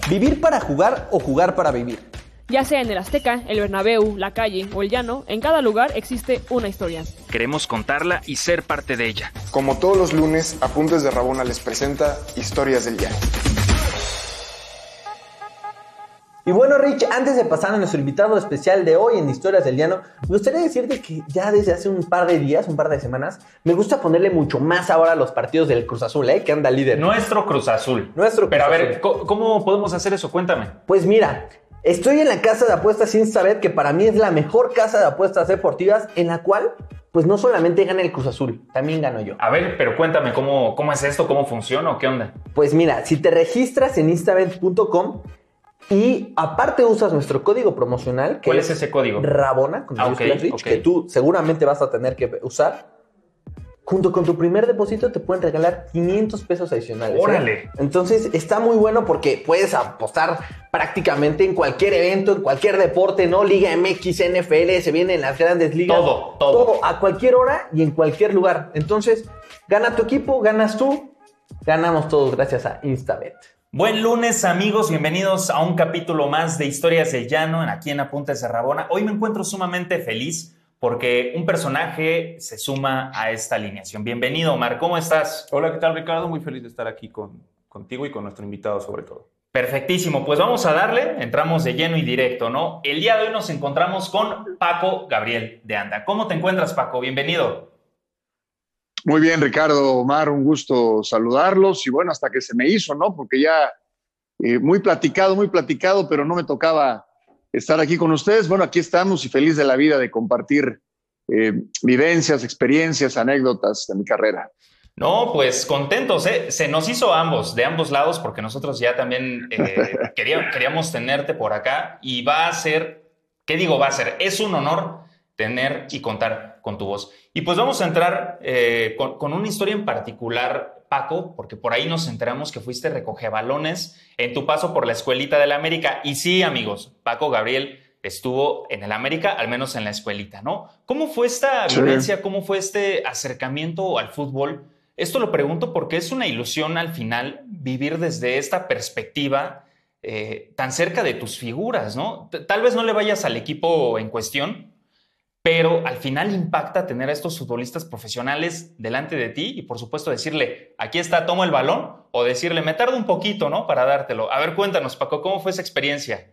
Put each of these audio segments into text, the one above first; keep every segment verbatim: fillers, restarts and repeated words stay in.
¿Vivir para jugar o jugar para vivir? Ya sea en el Azteca, el Bernabéu, la calle o el llano, en cada lugar existe una historia. Queremos contarla y ser parte de ella. Como todos los lunes, Apuntes de Rabona les presenta Historias del Llano. Y bueno, Rich, antes de pasar a nuestro invitado especial de hoy en Historias del Llano, me gustaría decirte que ya desde hace un par de días, un par de semanas, me gusta ponerle mucho más ahora a los partidos del Cruz Azul, ¿eh? Que anda líder. Nuestro Cruz Azul. Nuestro Cruz Pero a Azul. ver, ¿cómo podemos hacer eso? Cuéntame. Pues mira, estoy en la casa de apuestas Instabet, que para mí es la mejor casa de apuestas deportivas, en la cual, pues no solamente gana el Cruz Azul, también gano yo. A ver, pero cuéntame, ¿cómo, cómo es esto? ¿Cómo funciona o qué onda? Pues mira, si te registras en instabet punto com y aparte usas nuestro código promocional, que ¿cuál es ese código? Rabona, con Ah, mayúsculas, okay, Rich, okay. que tú seguramente vas a tener que usar. Junto con tu primer depósito te pueden regalar quinientos pesos adicionales. ¡Órale! ¿eh? Entonces está muy bueno porque puedes apostar prácticamente en cualquier evento, en cualquier deporte, ¿no? Liga M X, N F L, se vienen las grandes ligas. Todo, todo. Todo, a cualquier hora y en cualquier lugar. Entonces, gana tu equipo, ganas tú, ganamos todos gracias a Instabet. Buen lunes, amigos, bienvenidos a un capítulo más de Historias del Llano, aquí en Apuntes de Rabona. Hoy me encuentro sumamente feliz porque un personaje se suma a esta alineación. Bienvenido, Omar, ¿cómo estás? Hola, ¿qué tal, Ricardo? Muy feliz de estar aquí con, contigo y con nuestro invitado sobre todo. Perfectísimo, pues vamos a darle, entramos de lleno y directo, ¿no? El día de hoy nos encontramos con Paco Gabriel de Anda. ¿Cómo te encuentras, Paco? Bienvenido. Muy bien, Ricardo, Omar, un gusto saludarlos y bueno, hasta que se me hizo, ¿no? Porque ya eh, muy platicado, muy platicado, pero no me tocaba estar aquí con ustedes. Bueno, aquí estamos y feliz de la vida de compartir eh, vivencias, experiencias, anécdotas de mi carrera. No, pues contentos, ¿eh? Se nos hizo a ambos, de ambos lados, porque nosotros ya también eh, queríamos, queríamos tenerte por acá y va a ser, ¿qué digo va a ser? Es un honor tener y contar con tu voz. Y pues vamos a entrar eh, con, con una historia en particular, Paco, porque por ahí nos enteramos que fuiste recogebalones en tu paso por la Escuelita del América. Y sí, amigos, Paco Gabriel estuvo en el América, al menos en la escuelita, ¿no? ¿Cómo fue esta Sí. vivencia? ¿Cómo fue este acercamiento al fútbol? Esto lo pregunto porque es una ilusión al final vivir desde esta perspectiva eh, tan cerca de tus figuras, ¿no? T- Tal vez no le vayas al equipo en cuestión, pero al final impacta tener a estos futbolistas profesionales delante de ti y por supuesto decirle, aquí está, tomo el balón, o decirle, me tardo un poquito, ¿no? Para dártelo. A ver, cuéntanos, Paco, ¿cómo fue esa experiencia?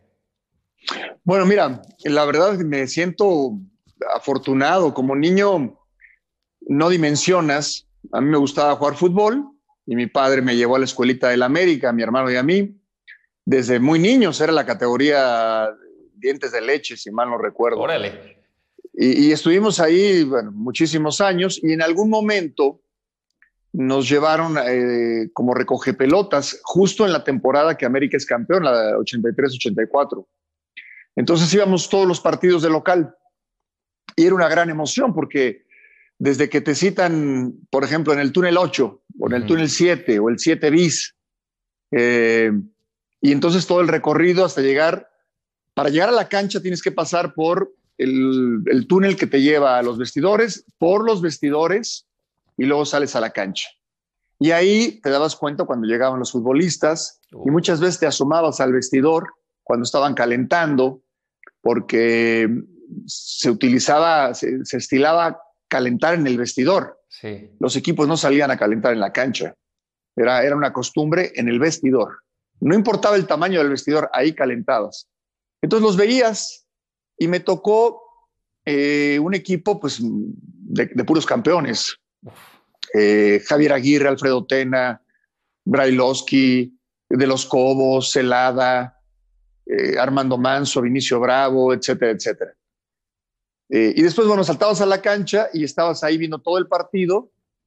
Bueno, mira, la verdad me siento afortunado. Como niño no dimensionas. A mí me gustaba jugar fútbol y mi padre me llevó a la Escuelita del América, a mi hermano y a mí. Desde muy niños era la categoría dientes de leche, si mal no recuerdo. Órale. Y, y estuvimos ahí, bueno, muchísimos años y en algún momento nos llevaron eh, como recogepelotas justo en la temporada que América es campeón, la ochenta y tres ochenta y cuatro. Entonces íbamos todos los partidos de local y era una gran emoción porque desde que te citan, por ejemplo, en el túnel ocho o en el Ujú. túnel siete o el siete bis, eh, y entonces todo el recorrido hasta llegar, para llegar a la cancha tienes que pasar por el, el túnel que te lleva a los vestidores, por los vestidores y luego sales a la cancha. Y ahí te dabas cuenta cuando llegaban los futbolistas y muchas veces te asomabas al vestidor cuando estaban calentando porque se utilizaba, se, se estilaba calentar en el vestidor. Sí. Los equipos no salían a calentar en la cancha. Era, era una costumbre en el vestidor. No importaba el tamaño del vestidor, ahí calentabas. Entonces los veías y me tocó eh, un equipo pues, de, de puros campeones. Eh, Javier Aguirre, Alfredo Tena, Brailovsky, de los Cobos, Celada, eh, Armando Manso, Vinicio Bravo, etcétera, etcétera. Eh, y después, bueno, saltabas a la cancha y estabas ahí viendo todo el partido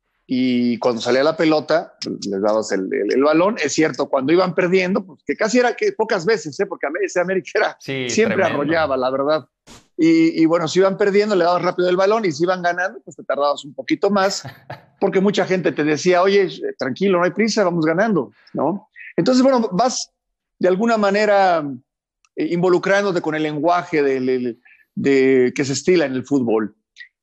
y cuando salía la pelota, les dabas el, el, el balón. Es cierto, cuando iban perdiendo, pues que casi era que pocas veces, ¿eh? Porque ese América era, Sí, siempre tremendo. arrollaba, la verdad. Y, y bueno, si iban perdiendo, le dabas rápido el balón y si iban ganando, pues te tardabas un poquito más, porque mucha gente te decía, oye, tranquilo, no hay prisa, vamos ganando, ¿no? Entonces, bueno, vas de alguna manera eh, involucrándote con el lenguaje del, del, de, que se estila en el fútbol.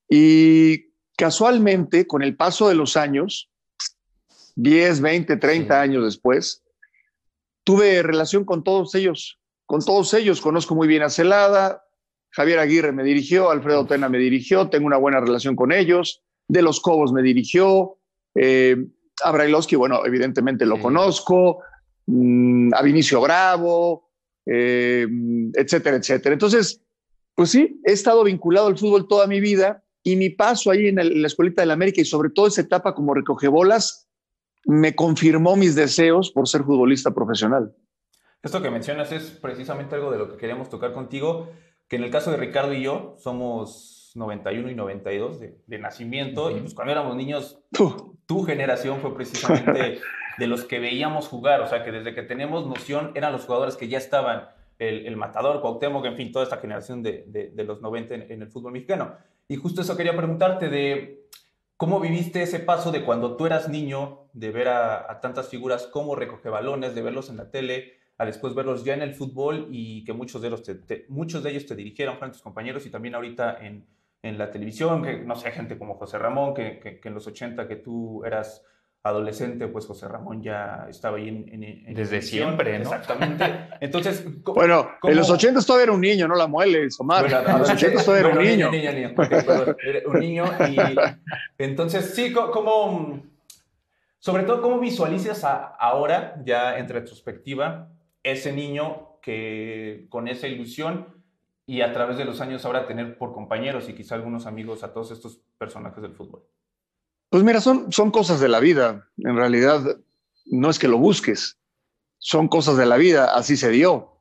Y casualmente, con el paso de los años, diez, veinte, treinta Sí. años después, tuve relación con todos ellos, con todos ellos. Conozco muy bien a Celada, Javier Aguirre me dirigió, Alfredo Tena me dirigió, tengo una buena relación con ellos, De los Cobos me dirigió, eh, a Brailovsky, bueno, evidentemente lo sí. conozco, mmm, a Vinicio Bravo, eh, etcétera, etcétera. Entonces, pues sí, he estado vinculado al fútbol toda mi vida y mi paso ahí en, el, en la Escuelita del América y sobre todo esa etapa como recogebolas me confirmó mis deseos por ser futbolista profesional. Esto que mencionas es precisamente algo de lo que queríamos tocar contigo, que en el caso de Ricardo y yo somos noventa y uno y noventa y dos de, de nacimiento, uh-huh. y pues cuando éramos niños, uh. tu generación fue precisamente de los que veíamos jugar, o sea que desde que tenemos noción eran los jugadores que ya estaban, el, el Matador, Cuauhtémoc, en fin, toda esta generación de, de, de los noventa en, en el fútbol mexicano. Y justo eso quería preguntarte de cómo viviste ese paso de cuando tú eras niño, de ver a, a tantas figuras como recogebalones, de verlos en la tele, a después verlos ya en el fútbol y que muchos de ellos te, te, muchos de ellos te dirigieron, fueron tus compañeros, y también ahorita en, en la televisión, que no sé, gente como José Ramón, que, que, que en los ochenta que tú eras adolescente, pues José Ramón ya estaba ahí en, en, en desde siempre, ¿no? Exactamente. Entonces, ¿cómo, bueno, cómo... en los ochenta todavía era un niño, no la mueles, Omar. Bueno, en los ochenta todavía era bueno, un niño. niño, niño, niño. Okay, perdón, era un niño y entonces sí, como sobre todo cómo visualizas a, ahora ya en retrospectiva ese niño que con esa ilusión y a través de los años ahora tener por compañeros y quizá algunos amigos a todos estos personajes del fútbol. Pues mira, son, son cosas de la vida. En realidad, no es que lo busques. Son cosas de la vida. Así se dio.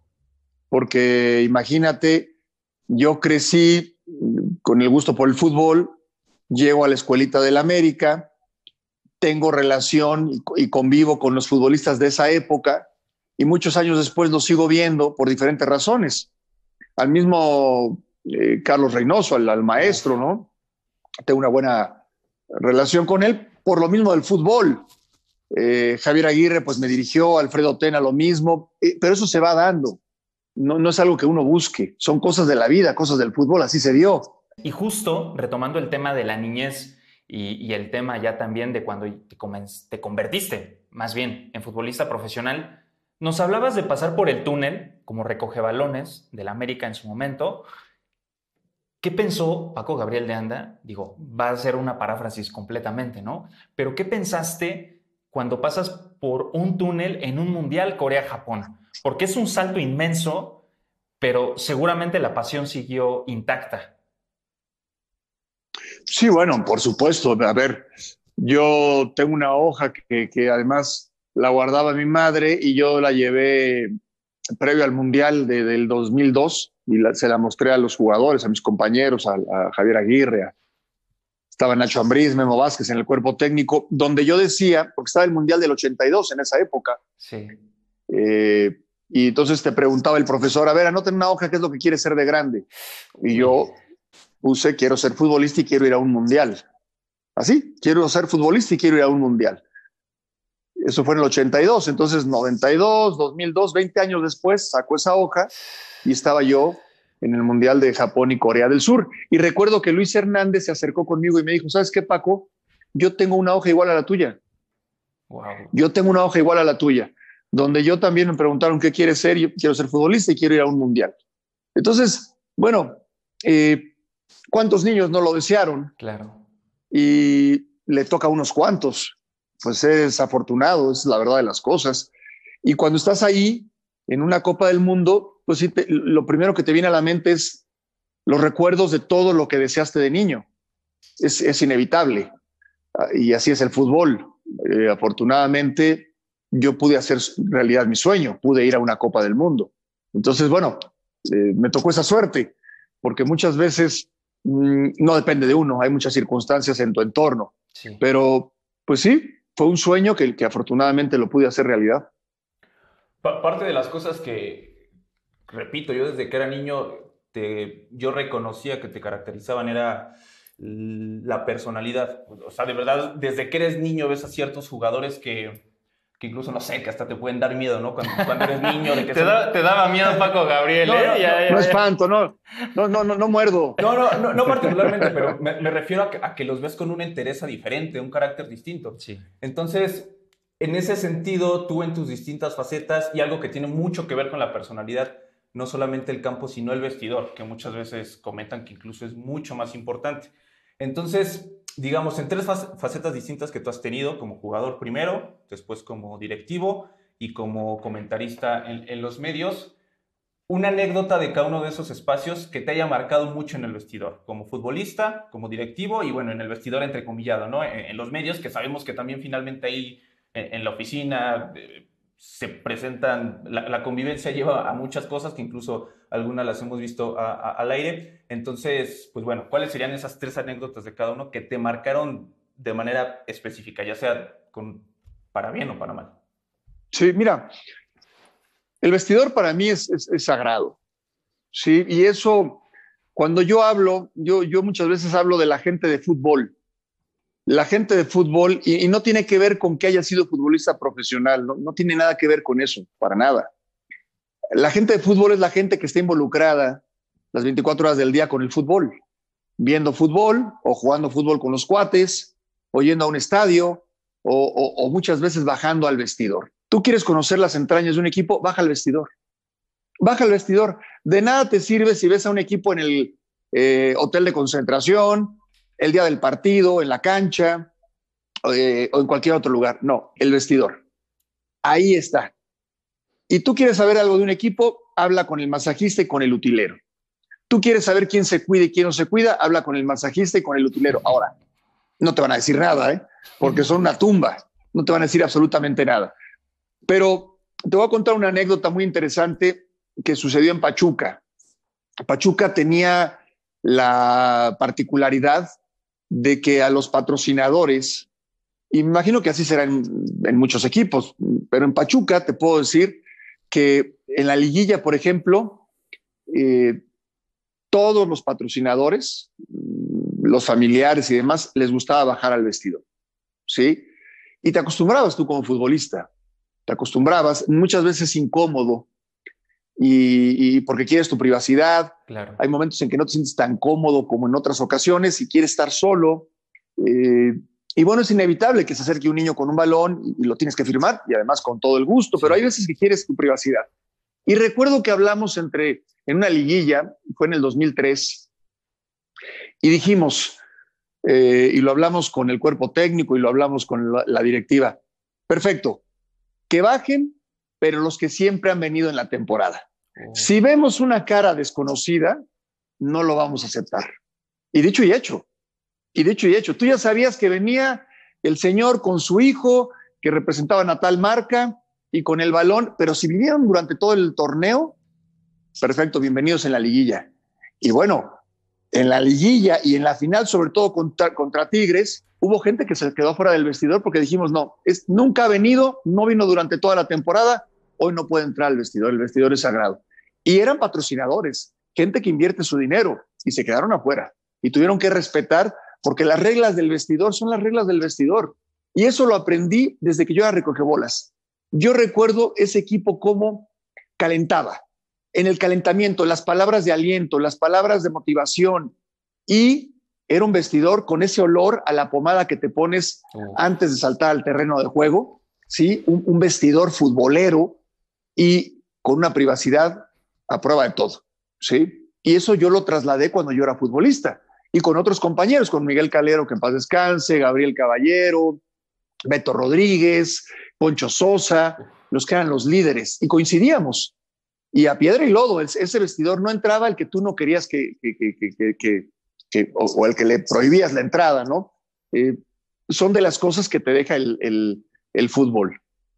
Porque imagínate, yo crecí con el gusto por el fútbol, llego a la Escuelita del América, tengo relación y, y convivo con los futbolistas de esa época y muchos años después los sigo viendo por diferentes razones. Al mismo eh, Carlos Reynoso, al, al maestro, ¿no? Tengo una buena relación con él por lo mismo del fútbol. Eh, Javier Aguirre pues me dirigió, Alfredo Tena lo mismo, eh, pero eso se va dando, no, no es algo que uno busque, son cosas de la vida, cosas del fútbol, así se dio. Y justo retomando el tema de la niñez y, y el tema ya también de cuando te, te convertiste más bien en futbolista profesional, nos hablabas de pasar por el túnel como recogebalones del América en su momento. ¿Qué pensó Paco Gabriel de Anda? Digo, va a ser una paráfrasis completamente, ¿no? Pero ¿qué pensaste cuando pasas por un túnel en un Mundial Corea-Japón? Porque es un salto inmenso, pero seguramente la pasión siguió intacta. Sí, bueno, por supuesto. A ver, yo tengo una hoja que, que además la guardaba mi madre y yo la llevé previo al Mundial de, del dos mil dos. Y la, se la mostré a los jugadores, a mis compañeros, a, a Javier Aguirre, a, estaba Nacho Ambriz, Memo Vázquez en el cuerpo técnico, donde yo decía, porque estaba el Mundial del ochenta y dos en esa época, sí. eh, y entonces te preguntaba el profesor, a ver, anoten una hoja, ¿qué es lo que quieres ser de grande? Y yo puse, quiero ser futbolista y quiero ir a un Mundial. Así, quiero ser futbolista y quiero ir a un Mundial. Eso fue en el ochenta y dos, entonces noventa y dos, dos mil dos, veinte años después, sacó esa hoja y estaba yo en el Mundial de Japón y Corea del Sur. Y recuerdo que Luis Hernández se acercó conmigo y me dijo, ¿sabes qué, Paco? Yo tengo una hoja igual a la tuya. Wow. Yo tengo una hoja igual a la tuya, donde yo también me preguntaron qué quieres ser. Yo quiero ser futbolista y quiero ir a un Mundial. Entonces, bueno, eh, ¿cuántos niños no lo desearon? Claro. Y le toca a unos cuantos. Pues es afortunado, es la verdad de las cosas. Y cuando estás ahí, en una Copa del Mundo, pues sí, te, lo primero que te viene a la mente es los recuerdos de todo lo que deseaste de niño. Es, es inevitable. Y así es el fútbol. Eh, afortunadamente, yo pude hacer realidad mi sueño, pude ir a una Copa del Mundo. Entonces, bueno, eh, me tocó esa suerte, porque muchas veces mmm, no depende de uno, hay muchas circunstancias en tu entorno. Sí. Pero, pues sí, fue un sueño que, que afortunadamente lo pude hacer realidad. Parte de las cosas que, repito, yo desde que era niño, te, yo reconocía que te caracterizaban era la personalidad. O sea, de verdad, desde que eres niño ves a ciertos jugadores que, que incluso, no sé, que hasta te pueden dar miedo, ¿no? Cuando, cuando eres niño. De que te, son... da, te daba miedo Paco Gabriel, no, ¿eh? No, ya, no, ya, no ya. espanto, no, no, no, no, no muerdo. No, no, no, no particularmente, pero me, me refiero a que, a que los ves con una entereza diferente, un carácter distinto. Sí. Entonces... en ese sentido, tú en tus distintas facetas, y algo que tiene mucho que ver con la personalidad, no solamente el campo, sino el vestidor, que muchas veces comentan que incluso es mucho más importante. Entonces, digamos, en tres facetas distintas que tú has tenido, como jugador primero, después como directivo y como comentarista en, en los medios, una anécdota de cada uno de esos espacios que te haya marcado mucho en el vestidor, como futbolista, como directivo y bueno, en el vestidor entrecomillado, ¿no? En, en los medios, que sabemos que también finalmente ahí en, en la oficina eh, se presentan, la, la convivencia lleva a muchas cosas que incluso algunas las hemos visto a, a, al aire. Entonces, pues bueno, ¿cuáles serían esas tres anécdotas de cada uno que te marcaron de manera específica, ya sea con, para bien o para mal? Sí, mira, el vestidor para mí es, es, es sagrado, ¿sí? Y eso, cuando yo hablo, yo, yo muchas veces hablo de la gente de fútbol. La gente de fútbol, y, y no tiene que ver con que haya sido futbolista profesional, no, no tiene nada que ver con eso, para nada. La gente de fútbol es la gente que está involucrada las veinticuatro horas del día con el fútbol, viendo fútbol o jugando fútbol con los cuates, o yendo a un estadio, o, o, o muchas veces bajando al vestidor. Tú quieres conocer las entrañas de un equipo, baja al vestidor. Baja al vestidor. De nada te sirve si ves a un equipo en el eh, hotel de concentración, el día del partido, en la cancha eh, o en cualquier otro lugar. No, el vestidor. Ahí está. Y tú quieres saber algo de un equipo, habla con el masajista y con el utilero. Tú quieres saber quién se cuida y quién no se cuida, habla con el masajista y con el utilero. Ahora, no te van a decir nada, ¿eh? Porque son una tumba. No te van a decir absolutamente nada. Pero te voy a contar una anécdota muy interesante que sucedió en Pachuca. Pachuca tenía la particularidad de que a los patrocinadores, y me imagino que así será en, en muchos equipos, pero en Pachuca te puedo decir que en la liguilla, por ejemplo, eh, todos los patrocinadores, los familiares y demás, les gustaba bajar al vestidor, ¿sí? Y te acostumbrabas tú como futbolista. Te acostumbrabas, muchas veces incómodo, y, y porque quieres tu privacidad. Claro. Hay momentos en que no te sientes tan cómodo como en otras ocasiones y quieres estar solo. Eh, y bueno, es inevitable que se acerque un niño con un balón y, y lo tienes que firmar, y además con todo el gusto, sí. Pero hay veces que quieres tu privacidad. Y recuerdo que hablamos entre, en una liguilla, fue en el dos mil tres, y dijimos, eh, y lo hablamos con el cuerpo técnico y lo hablamos con la, la directiva, perfecto, que bajen, pero los que siempre han venido en la temporada. Oh. Si vemos una cara desconocida, no lo vamos a aceptar. Y dicho y hecho, y dicho y hecho, tú ya sabías que venía el señor con su hijo, que representaban a tal marca, y con el balón, pero si vinieron durante todo el torneo, perfecto, bienvenidos en la liguilla. Y bueno, en la liguilla y en la final, sobre todo contra, contra Tigres, hubo gente que se quedó fuera del vestidor porque dijimos, no, es, nunca ha venido, no vino durante toda la temporada, hoy no puede entrar al vestidor, el vestidor es sagrado. Y eran patrocinadores, gente que invierte su dinero, y se quedaron afuera. Y tuvieron que respetar, porque las reglas del vestidor son las reglas del vestidor. Y eso lo aprendí desde que yo era recogebolas. Yo recuerdo ese equipo cómo calentaba. En el calentamiento, las palabras de aliento, las palabras de motivación, y era un vestidor con ese olor a la pomada que te pones oh. antes de saltar al terreno de juego, ¿sí? Un, un vestidor futbolero y con una privacidad a prueba de todo, ¿sí? Y eso yo lo trasladé cuando yo era futbolista y con otros compañeros, con Miguel Calero, que en paz descanse, Gabriel Caballero, Beto Rodríguez, Poncho Sosa, los que eran los líderes, y coincidíamos. Y a piedra y lodo, ese vestidor no entraba el que tú no querías que, que, que, que, que, que o, o el que le prohibías la entrada, ¿no? Eh, son de las cosas que te deja el, el, el fútbol.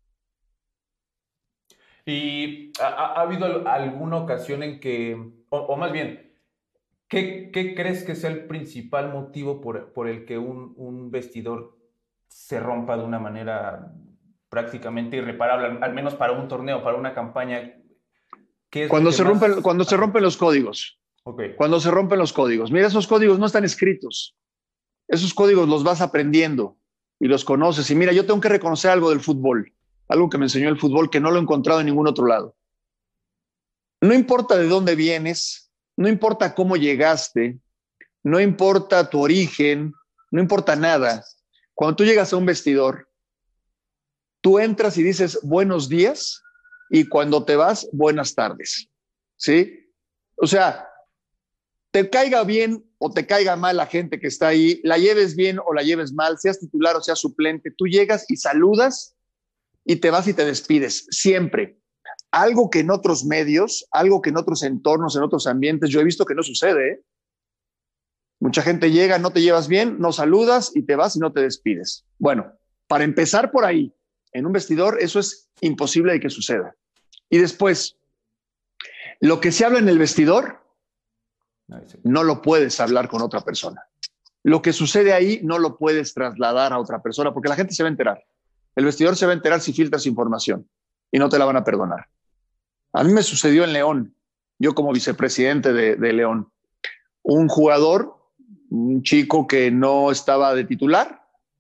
¿Y ha, ha habido alguna ocasión en que, o, o más bien, ¿qué, qué crees que sea el principal motivo por, por el que un, un vestidor se rompa de una manera prácticamente irreparable, al menos para un torneo, para una campaña? Cuando se, más... rompen, cuando se rompen los códigos. Okay. Cuando se rompen los códigos. Mira, esos códigos no están escritos. Esos códigos los vas aprendiendo y los conoces. Y mira, yo tengo que reconocer algo del fútbol, algo que me enseñó el fútbol que no lo he encontrado en ningún otro lado. No importa de dónde vienes, no importa cómo llegaste, no importa tu origen, no importa nada. Cuando tú llegas a un vestidor, tú entras y dices buenos días y cuando te vas, buenas tardes, ¿sí? O sea, te caiga bien o te caiga mal la gente que está ahí, la lleves bien o la lleves mal, seas titular o seas suplente, tú llegas y saludas y te vas y te despides, siempre. Algo que en otros medios, algo que en otros entornos, en otros ambientes, yo he visto que no sucede, ¿eh? Mucha gente llega, no te llevas bien, no saludas y te vas y no te despides. Bueno, para empezar por ahí, en un vestidor, eso es imposible de que suceda. Y después, lo que se habla en el vestidor, no lo puedes hablar con otra persona. Lo que sucede ahí no lo puedes trasladar a otra persona porque la gente se va a enterar. El vestidor se va a enterar si filtras información y no te la van a perdonar. A mí me sucedió en León, yo como vicepresidente de, de León, un jugador, un chico que no estaba de titular,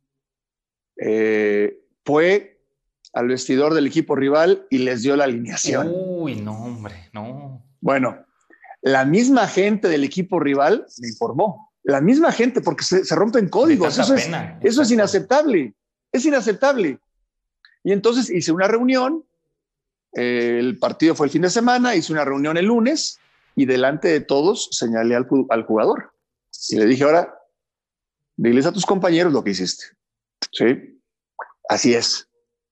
eh, fue al vestidor del equipo rival y les dio la alineación. Uy, no, hombre, no. Bueno, la misma gente del equipo rival me informó. La misma gente, porque se, se rompen códigos. Eso es, eso es inaceptable. Es inaceptable. Y entonces hice una reunión. Eh, el partido fue el fin de semana. Hice una reunión el lunes y delante de todos señalé al, al jugador. Y le dije, ahora, diles a tus compañeros lo que hiciste. ¿Sí? Así es.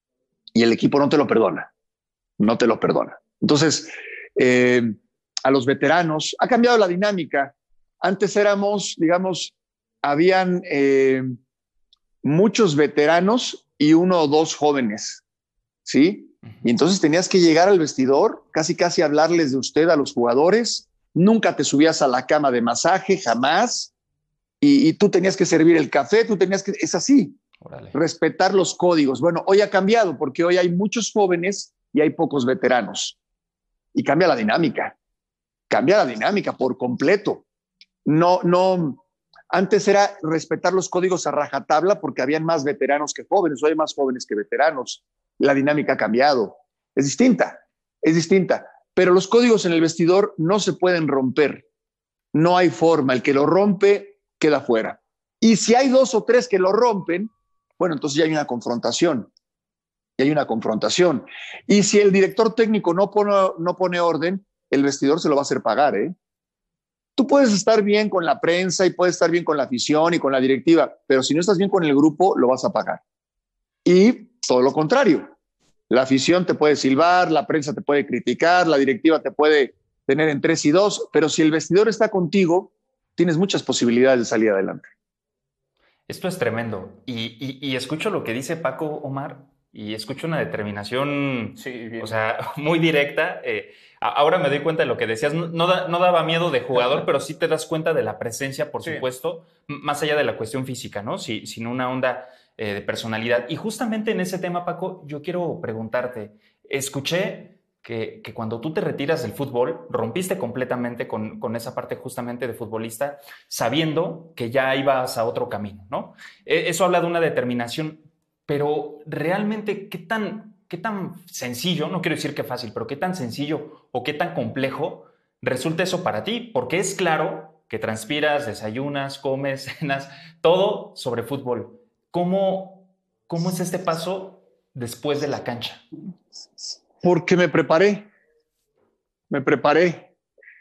Y el equipo no te lo perdona. No te lo perdona. Entonces, eh, a los veteranos, ha cambiado la dinámica. Antes éramos, digamos, habían eh, muchos veteranos y uno o dos jóvenes, ¿sí? Y entonces tenías que llegar al vestidor, casi casi hablarles de usted a los jugadores. Nunca te subías a la cama de masaje, jamás. Y, y tú tenías que servir el café, tú tenías que... Es así. Órale. Respetar los códigos. Bueno, hoy ha cambiado porque hoy hay muchos jóvenes y hay pocos veteranos. Y cambia la dinámica. Cambia la dinámica por completo. No, no, antes era respetar los códigos a rajatabla porque habían más veteranos que jóvenes, hoy hay más jóvenes que veteranos. La dinámica ha cambiado. Es distinta, es distinta. Pero los códigos en el vestidor no se pueden romper. No hay forma. El que lo rompe queda fuera. Y si hay dos o tres que lo rompen, bueno, entonces ya hay una confrontación. Ya hay una confrontación. Y si el director técnico no pone, no pone orden, el vestidor se lo va a hacer pagar, ¿eh? Tú puedes estar bien con la prensa y puedes estar bien con la afición y con la directiva, pero si no estás bien con el grupo, lo vas a pagar. Y todo lo contrario. La afición te puede silbar, la prensa te puede criticar, la directiva te puede tener en tres y dos, pero si el vestidor está contigo, tienes muchas posibilidades de salir adelante. Esto es tremendo. Y, y, y escucho lo que dice Paco, Omar, y escucho una determinación, sí, o sea, muy directa. Eh, ahora me doy cuenta de lo que decías. No, no, da, no daba miedo de jugador, pero sí te das cuenta de la presencia, por sí. supuesto, más allá de la cuestión física, ¿no? Sí, sin una onda eh, de personalidad. Y justamente en ese tema, Paco, yo quiero preguntarte. Escuché que, que cuando tú te retiras del fútbol, rompiste completamente con, con esa parte justamente de futbolista, sabiendo que ya ibas a otro camino, ¿no? Eso habla de una determinación. Pero realmente, ¿qué tan, qué tan sencillo, no quiero decir que fácil, pero qué tan sencillo o qué tan complejo resulta eso para ti? Porque es claro que transpiras, desayunas, comes, cenas, todo sobre fútbol. ¿Cómo, cómo es este paso después de la cancha? Porque me preparé, me preparé.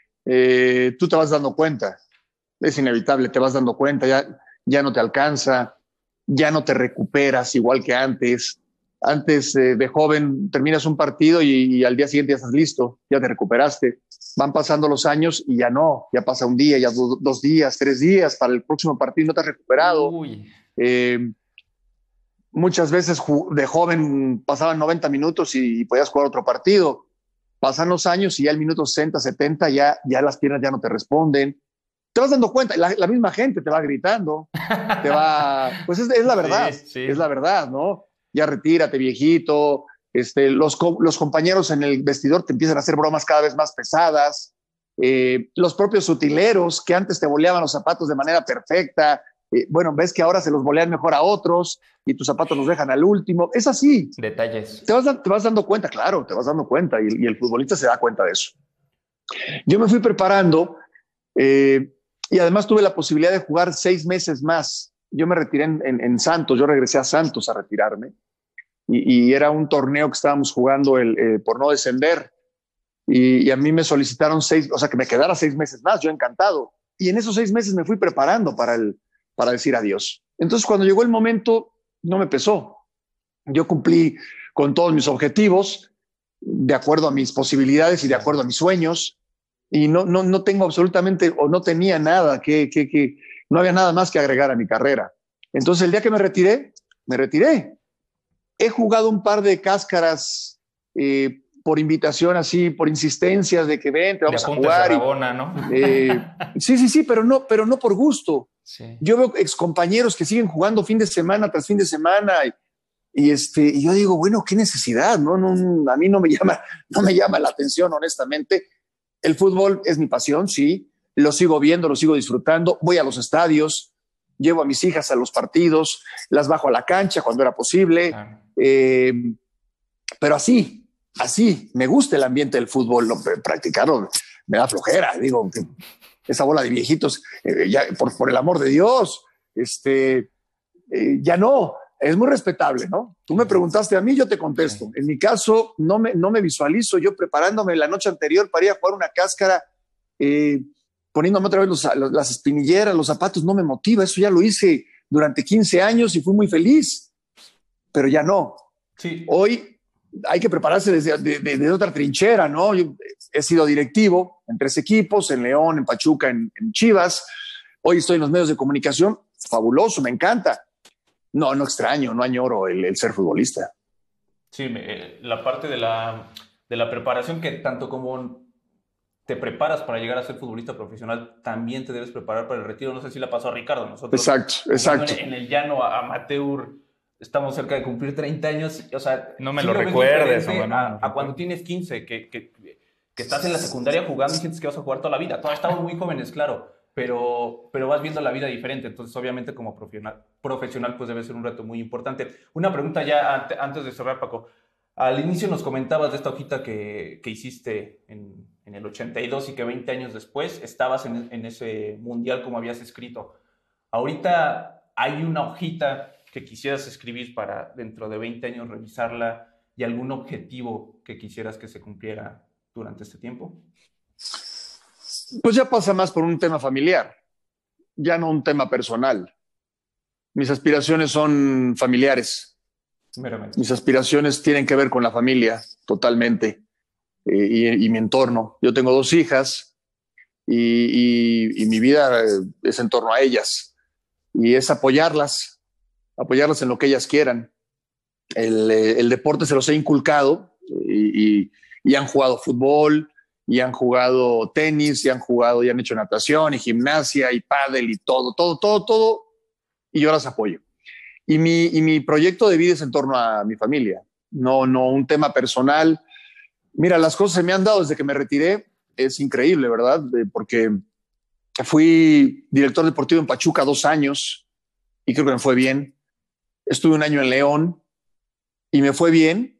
Eh, tú te vas dando cuenta, es inevitable, te vas dando cuenta, ya, ya no te alcanza. Ya no te recuperas igual que antes. Antes eh, de joven terminas un partido y, y al día siguiente ya estás listo, ya te recuperaste. Van pasando los años y ya no, ya pasa un día, ya do, dos días, tres días, para el próximo partido no te has recuperado. Eh, muchas veces de joven pasaban noventa minutos y, y podías jugar otro partido. Pasan los años y ya el minuto sesenta, setenta ya, ya las piernas ya no te responden. Te vas dando cuenta, la, la misma gente te va gritando, te va, pues es, es la verdad, sí, sí. es la verdad, ¿no? Ya retírate, viejito, este, los, los compañeros en el vestidor te empiezan a hacer bromas cada vez más pesadas, eh, los propios utileros que antes te boleaban los zapatos de manera perfecta, eh, bueno, ves que ahora se los bolean mejor a otros y tus zapatos los dejan al último, es así. Detalles. Te vas, te vas dando cuenta, claro, te vas dando cuenta y, y el futbolista se da cuenta de eso. Yo me fui preparando, eh, y además tuve la posibilidad de jugar seis meses más. Yo me retiré en, en, en Santos, yo regresé a Santos a retirarme. y, y era un torneo que estábamos jugando el, eh, por no descender. Y, y a mí me solicitaron seis, o sea, que me quedara seis meses más, yo encantado. Y en esos seis meses me fui preparando para, el, para decir adiós. Entonces, cuando llegó el momento, no me pesó. Yo cumplí con todos mis objetivos, de acuerdo a mis posibilidades y de acuerdo a mis sueños, y no, no, no tengo absolutamente, o no tenía nada, que, que, que no había nada más que agregar a mi carrera. Entonces, el día que me retiré, me retiré. He jugado un par de cáscaras eh, por invitación, así, por insistencias de que ven, te vamos a jugar. De Rabona, ¿no? Eh, sí, sí, sí, pero no, pero no por gusto. Sí. Yo veo excompañeros que siguen jugando fin de semana tras fin de semana y, y, este, y yo digo, bueno, qué necesidad, ¿no? No, a mí no me llama, no me llama la atención, honestamente. El fútbol es mi pasión, sí, lo sigo viendo, lo sigo disfrutando, voy a los estadios, llevo a mis hijas a los partidos, las bajo a la cancha cuando era posible, claro. eh, pero así, así, me gusta el ambiente del fútbol, lo, practicarlo me da flojera, digo, que esa bola de viejitos, eh, ya, por, por el amor de Dios, este, eh, ya no, es muy respetable, ¿no? Tú me preguntaste a mí, yo te contesto. En mi caso, no me, no me visualizo yo preparándome la noche anterior para ir a jugar una cáscara, eh, poniéndome otra vez los, los, las espinilleras, los zapatos, no me motiva. Eso ya lo hice durante quince años y fui muy feliz, pero ya no. Sí. Hoy hay que prepararse desde de, de, de otra trinchera, ¿no? Yo he sido directivo en tres equipos, en León, en Pachuca, en, en Chivas. Hoy estoy en los medios de comunicación, fabuloso, me encanta. No, no extraño, no añoro el, el ser futbolista. Sí, me, la parte de la, de la preparación, que tanto como te preparas para llegar a ser futbolista profesional, también te debes preparar para el retiro. No sé si le pasó a Ricardo. Nosotros, exacto, exacto. En, en el llano amateur, estamos cerca de cumplir treinta años. O sea, no me sí lo, lo recuerdes. A, no, a, a cuando tienes quince, que, que, que estás en la secundaria jugando y sientes que vas a jugar toda la vida. Todavía estamos muy jóvenes, claro. Pero, pero vas viendo la vida diferente, entonces obviamente como profesional, profesional pues debe ser un reto muy importante. Una pregunta ya ante, antes de cerrar, Paco. Al inicio nos comentabas de esta hojita que, que hiciste en, en el ochenta y dos y que veinte años después estabas en, en ese mundial como habías escrito. Ahorita hay una hojita que quisieras escribir para dentro de veinte años revisarla y algún objetivo que quisieras que se cumpliera durante este tiempo. Pues ya pasa más por un tema familiar, ya no un tema personal. Mis aspiraciones son familiares. Meramente. Mis aspiraciones tienen que ver con la familia, totalmente, eh, y, y mi entorno. Yo tengo dos hijas y, y, y mi vida es en torno a ellas. Y es apoyarlas, apoyarlas en lo que ellas quieran. El, el deporte se los he inculcado y, y, y han jugado fútbol, y han jugado tenis, y han jugado, y han hecho natación, y gimnasia, y pádel, y todo, todo, todo, todo, y yo las apoyo. Y mi, y mi proyecto de vida es en torno a mi familia, no, no un tema personal. Mira, las cosas se me han dado desde que me retiré, es increíble, ¿verdad? Porque fui director deportivo en Pachuca dos años, y creo que me fue bien. Estuve un año en León, y me fue bien.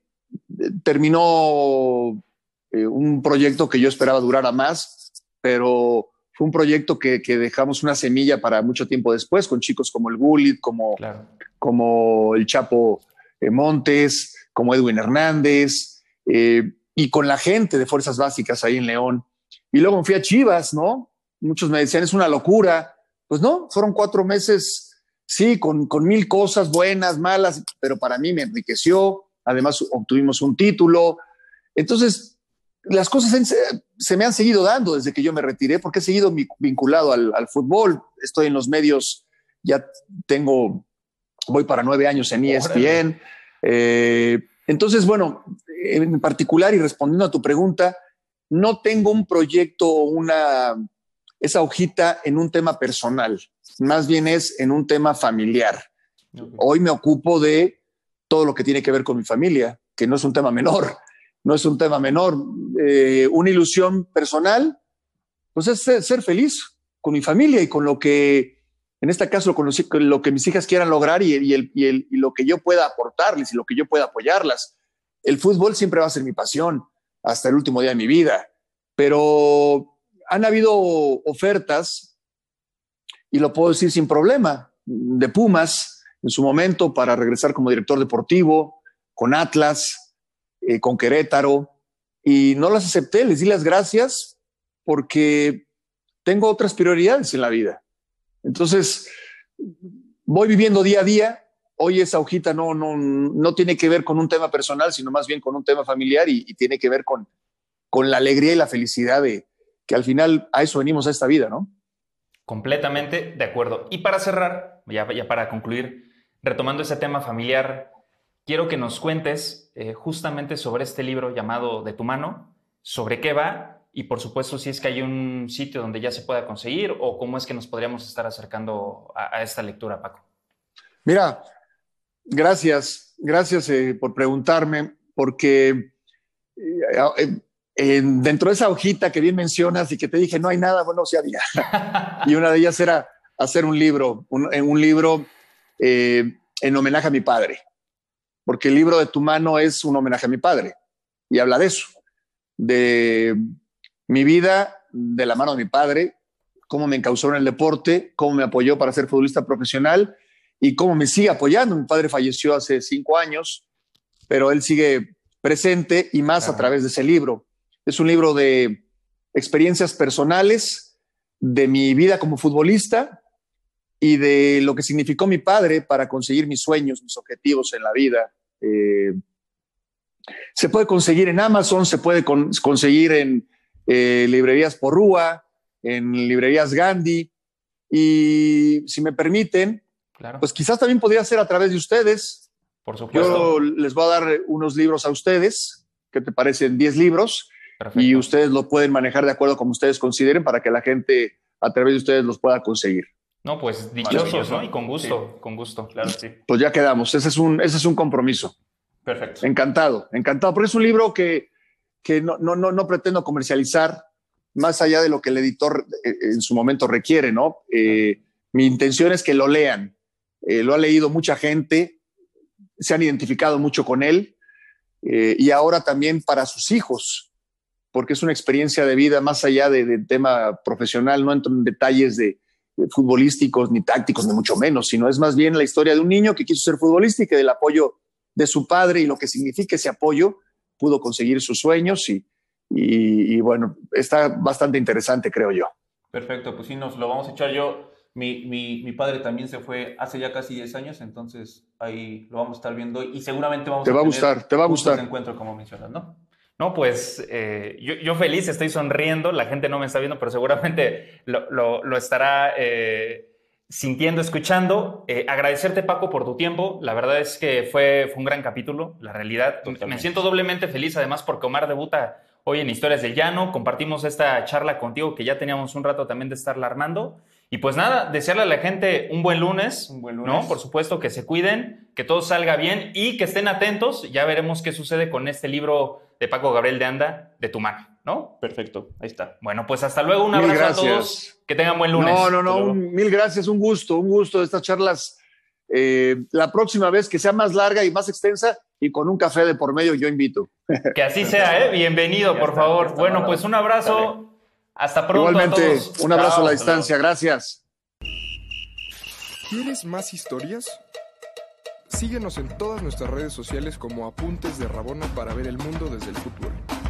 Terminó Eh, un proyecto que yo esperaba durara más, pero fue un proyecto que, que dejamos una semilla para mucho tiempo después, con chicos como el Gullit, como, claro. como el Chapo eh, Montes, como Edwin Hernández, eh, y con la gente de Fuerzas Básicas ahí en León. Y luego me fui a Chivas, ¿no? Muchos me decían, es una locura. Pues no, fueron cuatro meses, sí, con, con mil cosas buenas, malas, pero para mí me enriqueció. Además, obtuvimos un título. Entonces, las cosas en, se me han seguido dando desde que yo me retiré, porque he seguido mi, vinculado al, al fútbol. Estoy en los medios, ya tengo, voy para nueve años en E S P N. Eh, entonces, bueno, en particular y respondiendo a tu pregunta, no tengo un proyecto, una, esa hojita en un tema personal, más bien es en un tema familiar. Okay. Hoy me ocupo de todo lo que tiene que ver con mi familia, que no es un tema menor. No es un tema menor. Eh, una ilusión personal, pues es ser, ser feliz con mi familia y con lo que, en este caso, con, los, con lo que mis hijas quieran lograr y, y, el, y, el, y lo que yo pueda aportarles y lo que yo pueda apoyarlas. El fútbol siempre va a ser mi pasión hasta el último día de mi vida, pero han habido ofertas, y lo puedo decir sin problema, de Pumas en su momento para regresar como director deportivo. con Atlas, eh, con Querétaro, y no las acepté, les di las gracias porque tengo otras prioridades en la vida. Entonces, voy viviendo día a día. Hoy esa hojita no, no, no tiene que ver con un tema personal, sino más bien con un tema familiar y, y tiene que ver con, con la alegría y la felicidad de que al final a eso venimos a esta vida, ¿no? Completamente de acuerdo. Y para cerrar, ya, ya para concluir, retomando ese tema familiar, quiero que nos cuentes eh, justamente sobre este libro llamado De tu mano, sobre qué va y por supuesto si es que hay un sitio donde ya se pueda conseguir o cómo es que nos podríamos estar acercando a, a esta lectura, Paco. Mira, gracias, gracias eh, por preguntarme, porque eh, eh, dentro de esa hojita que bien mencionas y que te dije no hay nada, bueno, sí había. Y una de ellas era hacer un libro, un, un libro eh, en homenaje a mi padre, porque el libro De tu mano es un homenaje a mi padre y habla de eso, de mi vida de la mano de mi padre, cómo me encauzó en el deporte, cómo me apoyó para ser futbolista profesional y cómo me sigue apoyando. Mi padre falleció hace cinco años, pero él sigue presente y más Ajá. a través de ese libro. Es un libro de experiencias personales, de mi vida como futbolista y de lo que significó mi padre para conseguir mis sueños, mis objetivos en la vida. Eh, se puede conseguir en Amazon, se puede con, conseguir en eh, librerías Porrúa, en librerías Gandhi y si me permiten, claro. pues quizás también podría ser a través de ustedes. Por supuesto. Yo les voy a dar unos libros a ustedes, ¿qué te parecen? diez libros. Perfecto. Y ustedes lo pueden manejar de acuerdo como ustedes consideren para que la gente a través de ustedes los pueda conseguir. No, pues dichosos, ¿no? Y con gusto, sí. con gusto, claro, sí. Pues ya quedamos, ese es un, ese es un compromiso. Perfecto. Encantado, encantado, porque es un libro que, que no, no, no, no pretendo comercializar más allá de lo que el editor en su momento requiere, ¿no? Eh, mi intención es que lo lean. Eh, lo ha leído mucha gente, se han identificado mucho con él eh, y ahora también para sus hijos, porque es una experiencia de vida más allá del de tema profesional, no entro en detalles de, de futbolísticos ni tácticos, ni mucho menos, sino es más bien la historia de un niño que quiso ser futbolista y que del apoyo de su padre y lo que significa ese apoyo pudo conseguir sus sueños y, y, y bueno, está bastante interesante, creo yo. Perfecto, pues sí, nos lo vamos a echar yo. Mi, mi, mi padre también se fue hace ya casi diez años, entonces ahí lo vamos a estar viendo y seguramente vamos te a va tener a gustar, te va a gustar. de encuentro como mencionas, ¿no? No, pues eh, yo, yo feliz, estoy sonriendo, la gente no me está viendo, pero seguramente lo, lo, lo estará eh, sintiendo, escuchando. Eh, agradecerte, Paco, por tu tiempo. La verdad es que fue, fue un gran capítulo, la realidad. Totalmente. Me siento doblemente feliz, además, porque Omar debuta hoy en Historias del Llano. Compartimos esta charla contigo, que ya teníamos un rato también de estarla armando. Y pues nada, desearle a la gente un buen lunes, un buen lunes. ¿no? Por supuesto, que se cuiden, que todo salga bien y que estén atentos. Ya veremos qué sucede con este libro de Paco Gabriel de Anda, De tu mano, ¿no? Perfecto, ahí está. Bueno, pues hasta luego, un abrazo a todos, que tengan buen lunes. No, no, no, un, mil gracias, un gusto, un gusto de estas charlas. Eh, la próxima vez que sea más larga y más extensa y con un café de por medio, yo invito. Que así sea, ¿eh? Bienvenido, por está, favor. Bueno, nada. Pues un abrazo. Dale. Hasta pronto. Igualmente, a todos. Un abrazo Chao, a la distancia, gracias. ¿Quieres más historias? Síguenos en todas nuestras redes sociales como Apuntes de Rabona para ver el mundo desde el fútbol.